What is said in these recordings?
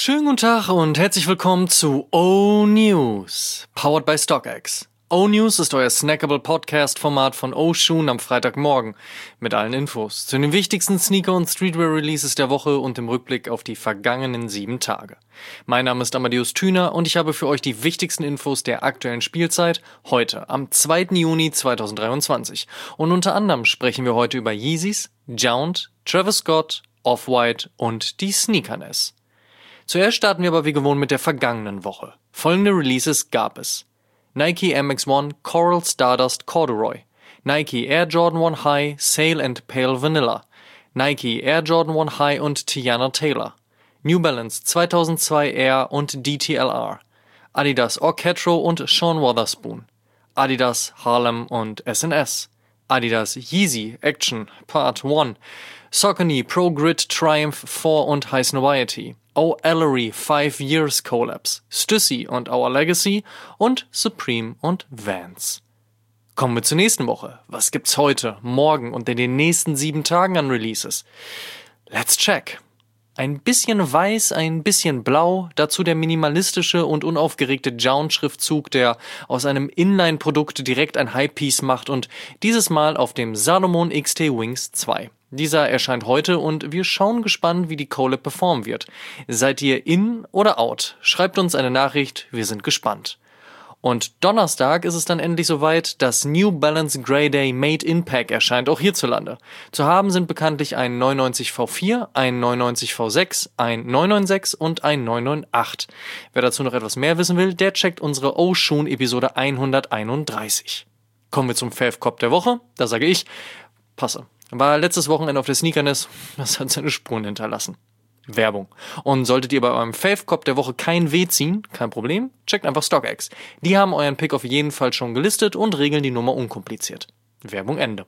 Schönen guten Tag und herzlich willkommen zu O-News, powered by StockX. O-News ist euer snackable Podcast-Format von O-Shoon am Freitagmorgen mit allen Infos zu den wichtigsten Sneaker- und Streetwear-Releases der Woche und dem Rückblick auf die vergangenen 7 Tage. Mein Name ist Amadeus Thüner und ich habe für euch die wichtigsten Infos der aktuellen Spielzeit heute am 2. Juni 2023. Und unter anderem sprechen wir heute über Yeezys, Jount, Travis Scott, Off-White und die Sneakerness. Zuerst starten wir aber wie gewohnt mit der vergangenen Woche. Folgende Releases gab es: Nike MX1 Coral Stardust Corduroy, Nike Air Jordan 1 High Sail and Pale Vanilla, Nike Air Jordan 1 High und Tiana Taylor, New Balance 2002 Air und DTLR, Adidas Orchetro und Sean Wotherspoon, Adidas Harlem und SNS, Adidas Yeezy Action Part 1, Saucony Pro Grid Triumph 4 und High Snobiety, O-Ellery 5 Years Collabs, Stussy und Our Legacy und Supreme und Vans. Kommen wir zur nächsten Woche. Was gibt's heute, morgen und in den nächsten 7 Tagen an Releases? Let's check. Ein bisschen weiß, ein bisschen blau, dazu der minimalistische und unaufgeregte Jount-Schriftzug, der aus einem Inline-Produkt direkt ein High-Piece macht und dieses Mal auf dem Salomon XT Wings 2. Dieser erscheint heute und wir schauen gespannt, wie die Collab performen wird. Seid ihr in oder out? Schreibt uns eine Nachricht, wir sind gespannt. Und Donnerstag ist es dann endlich soweit, das New Balance Grey Day Made in Pack erscheint auch hierzulande. Zu haben sind bekanntlich ein 99 V4, ein 99 V6, ein 996 und ein 998. Wer dazu noch etwas mehr wissen will, der checkt unsere O-Shoon Episode 131. Kommen wir zum Fave-Cop der Woche. Da sage ich, passe. War letztes Wochenende auf der Sneakerness, das hat seine Spuren hinterlassen. Werbung. Und solltet ihr bei eurem Fave-Cop der Woche kein W ziehen, kein Problem, checkt einfach StockX. Die haben euren Pick auf jeden Fall schon gelistet und regeln die Nummer unkompliziert. Werbung Ende.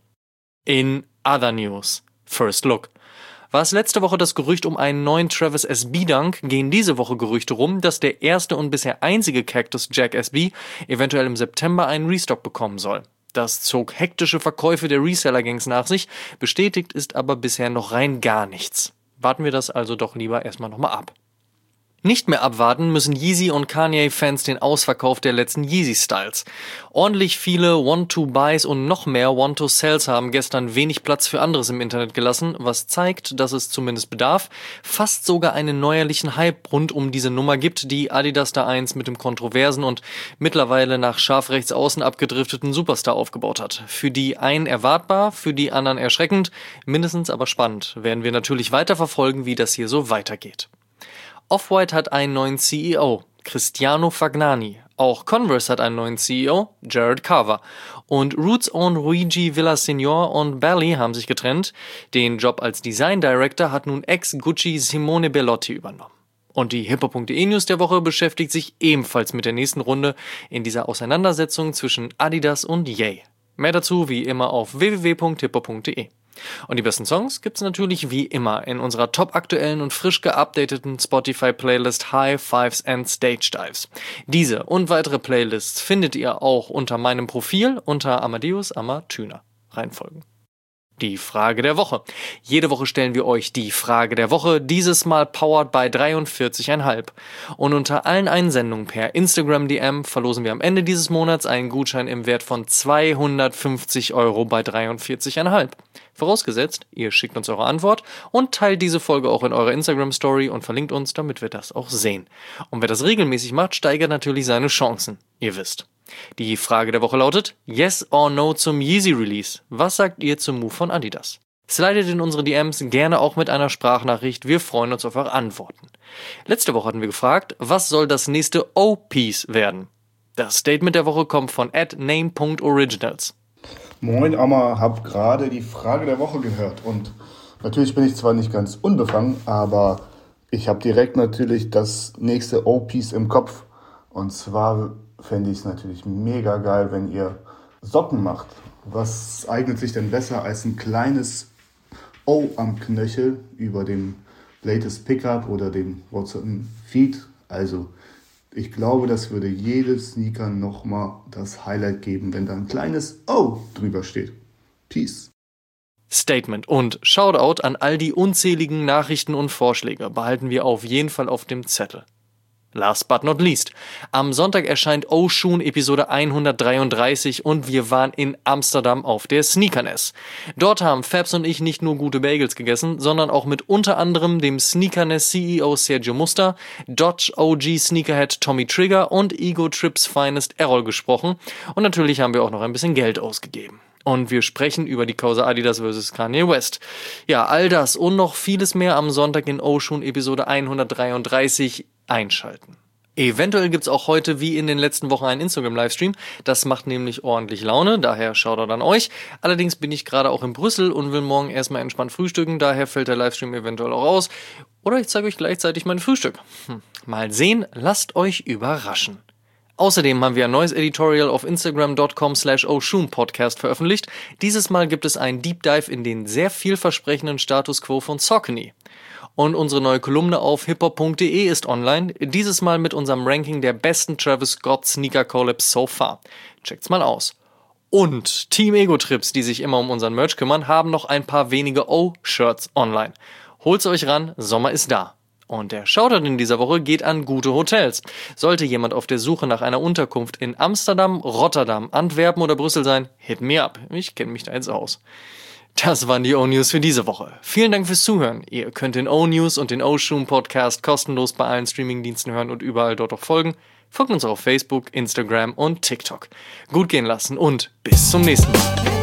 In other news. First Look. War es letzte Woche das Gerücht um einen neuen Travis SB Dunk, gehen diese Woche Gerüchte rum, dass der erste und bisher einzige Cactus Jack SB eventuell im September einen Restock bekommen soll. Das zog hektische Verkäufe der Reseller-Gangs nach sich, bestätigt ist aber bisher noch rein gar nichts. Warten wir das also doch lieber erstmal nochmal ab. Nicht mehr abwarten müssen Yeezy und Kanye-Fans den Ausverkauf der letzten Yeezy-Styles. Ordentlich viele Want-to-Buys und noch mehr Want-to-Sells haben gestern wenig Platz für anderes im Internet gelassen, was zeigt, dass es zumindest Bedarf, fast sogar einen neuerlichen Hype rund um diese Nummer gibt, die Adidas da einst mit dem kontroversen und mittlerweile nach scharf rechts außen abgedrifteten Superstar aufgebaut hat. Für die einen erwartbar, für die anderen erschreckend, mindestens aber spannend. Werden wir natürlich weiter verfolgen, wie das hier so weitergeht. Off-White hat einen neuen CEO, Cristiano Fagnani. Auch Converse hat einen neuen CEO, Jared Carver. Und Roots Own Luigi Villaseñor und Bally haben sich getrennt. Den Job als Design Director hat nun Ex-Gucci Simone Bellotti übernommen. Und die Hippo.de News der Woche beschäftigt sich ebenfalls mit der nächsten Runde in dieser Auseinandersetzung zwischen Adidas und Ye. Mehr dazu wie immer auf www.hippo.de. Und die besten Songs gibt's natürlich wie immer in unserer top-aktuellen und frisch geupdateten Spotify-Playlist High Fives and Stage Dives. Diese und weitere Playlists findet ihr auch unter meinem Profil unter Amadeus Thüner. Reinfolgen. Die Frage der Woche. Jede Woche stellen wir euch die Frage der Woche, dieses Mal powered by 43,5. Und unter allen Einsendungen per Instagram DM verlosen wir am Ende dieses Monats einen Gutschein im Wert von 250 € bei 43,5. Vorausgesetzt, ihr schickt uns eure Antwort und teilt diese Folge auch in eurer Instagram-Story und verlinkt uns, damit wir das auch sehen. Und wer das regelmäßig macht, steigert natürlich seine Chancen. Ihr wisst. Die Frage der Woche lautet: Yes or No zum Yeezy Release? Was sagt ihr zum Move von Adidas? Slidet in unsere DMs gerne auch mit einer Sprachnachricht, wir freuen uns auf eure Antworten. Letzte Woche hatten wir gefragt, was soll das nächste O-Piece werden? Das Statement der Woche kommt von @name.originals. Moin Amma, hab gerade die Frage der Woche gehört und natürlich bin ich zwar nicht ganz unbefangen, aber ich habe direkt natürlich das nächste O-Piece im Kopf. Und zwar fände ich es natürlich mega geil, wenn ihr Socken macht. Was eignet sich denn besser als ein kleines O am Knöchel über dem Latest Pickup oder dem WhatsApp Feed? Also ich glaube, das würde jedem Sneaker nochmal das Highlight geben, wenn da ein kleines O drüber steht. Peace. Statement und Shoutout an all die unzähligen Nachrichten und Vorschläge behalten wir auf jeden Fall auf dem Zettel. Last but not least, am Sonntag erscheint Oshun Episode 133 und wir waren in Amsterdam auf der Sneakerness. Dort haben Fabs und ich nicht nur gute Bagels gegessen, sondern auch mit unter anderem dem Sneakerness CEO Sergio Musta, Dodge OG Sneakerhead Tommy Trigger und Ego Trips Finest Errol gesprochen und natürlich haben wir auch noch ein bisschen Geld ausgegeben. Und wir sprechen über die Causa Adidas vs. Kanye West. Ja, all das und noch vieles mehr am Sonntag in Oshun Episode 133 einschalten. Eventuell gibt's auch heute wie in den letzten Wochen einen Instagram-Livestream. Das macht nämlich ordentlich Laune, daher Shoutout an euch. Allerdings bin ich gerade auch in Brüssel und will morgen erstmal entspannt frühstücken, daher fällt der Livestream eventuell auch aus. Oder ich zeige euch gleichzeitig mein Frühstück. Mal sehen, lasst euch überraschen. Außerdem haben wir ein neues Editorial auf Instagram.com/oshunpodcast veröffentlicht. Dieses Mal gibt es einen Deep Dive in den sehr vielversprechenden Status Quo von Saucony. Und unsere neue Kolumne auf hiphop.de ist online, dieses Mal mit unserem Ranking der besten Travis Scott Sneaker Collabs so far. Checkt's mal aus. Und Team Ego Trips, die sich immer um unseren Merch kümmern, haben noch ein paar wenige O-Shirts online. Holt's euch ran, Sommer ist da. Und der Shoutout in dieser Woche geht an gute Hotels. Sollte jemand auf der Suche nach einer Unterkunft in Amsterdam, Rotterdam, Antwerpen oder Brüssel sein, hit me up. Ich kenne mich da jetzt aus. Das waren die O-News für diese Woche. Vielen Dank fürs Zuhören. Ihr könnt den O-News und den Oshun Podcast kostenlos bei allen Streamingdiensten hören und überall dort auch folgen. Folgt uns auch auf Facebook, Instagram und TikTok. Gut gehen lassen und bis zum nächsten Mal.